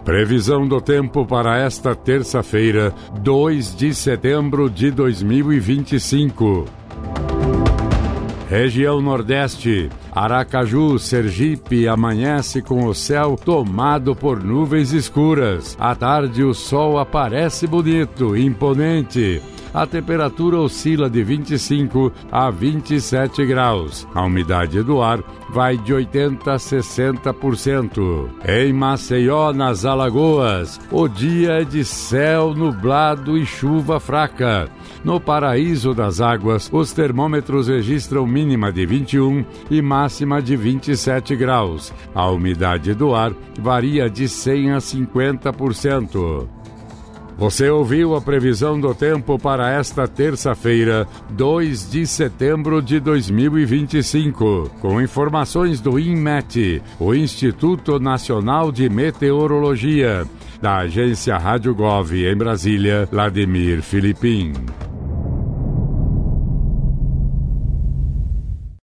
Previsão do tempo para esta terça-feira, 2 de setembro de 2025. Região Nordeste, Aracaju, Sergipe, amanhece com o céu tomado por nuvens escuras. À tarde o sol aparece bonito, imponente. A temperatura oscila de 25 a 27 graus. A umidade do ar vai de 80% a 60%. Em Maceió, nas Alagoas, o dia é de céu nublado e chuva fraca. No Paraíso das Águas, os termômetros registram mínima de 21 e máxima de 27 graus. A umidade do ar varia de 100 a 50%. Você ouviu a previsão do tempo para esta terça-feira, 2 de setembro de 2025, com informações do INMET, o Instituto Nacional de Meteorologia, da agência Rádio Gov em Brasília, Vladimir Filipim.